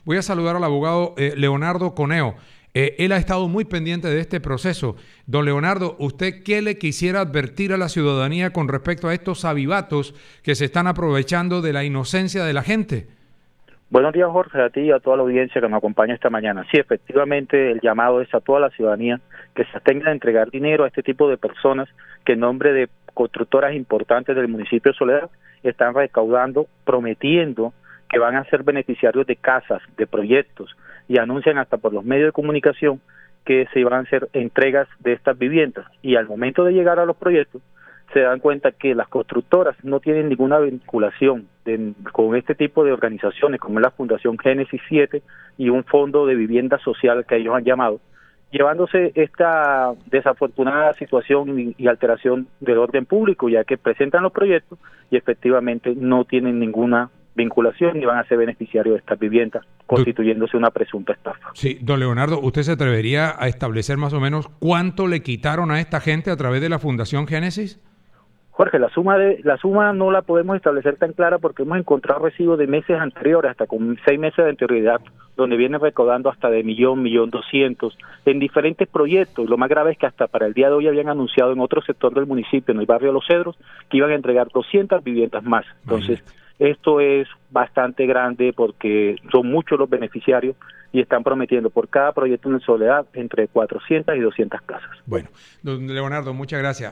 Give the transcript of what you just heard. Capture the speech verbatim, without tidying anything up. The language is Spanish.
Voy a saludar al abogado eh, Leonardo Coneo. Eh, él ha estado muy pendiente de este proceso. Don Leonardo, ¿usted qué le quisiera advertir a la ciudadanía con respecto a estos avivatos que se están aprovechando de la inocencia de la gente? Buenos días, Jorge, a ti y a toda la audiencia que me acompaña esta mañana. Sí, efectivamente, el llamado es a toda la ciudadanía que se abstenga de entregar dinero a este tipo de personas que en nombre de constructoras importantes del municipio de Soledad están recaudando, prometiendo que van a ser beneficiarios de casas, de proyectos, y anuncian hasta por los medios de comunicación que se van a hacer entregas de estas viviendas. Y al momento de llegar a los proyectos, se dan cuenta que las constructoras no tienen ninguna vinculación de, con este tipo de organizaciones, como es la Fundación Génesis siete y un fondo de vivienda social que ellos han llamado, llevándose esta desafortunada situación y, y alteración del orden público, ya que presentan los proyectos y efectivamente no tienen ninguna vinculación y van a ser beneficiarios de estas viviendas, constituyéndose una presunta estafa. Sí, don Leonardo, ¿usted se atrevería a establecer más o menos cuánto le quitaron a esta gente a través de la Fundación Génesis? Jorge, la suma de la suma no la podemos establecer tan clara porque hemos encontrado recibos de meses anteriores, hasta con seis meses de anterioridad, donde vienen recaudando hasta de millón, millón doscientos, en diferentes proyectos. Lo más grave es que hasta para el día de hoy habían anunciado en otro sector del municipio, en el barrio Los Cedros, que iban a entregar doscientas viviendas más. Entonces, Imagínate. Esto es bastante grande porque son muchos los beneficiarios y están prometiendo por cada proyecto en Soledad entre cuatrocientas y doscientas casas. Bueno, don Leonardo, muchas gracias.